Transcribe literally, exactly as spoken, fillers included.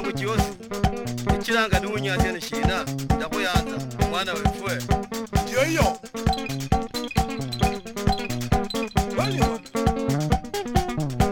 mu kiosi ikiranga n'ubunyatene shina ndakuyanza mwana wefwe Ndio hiyo.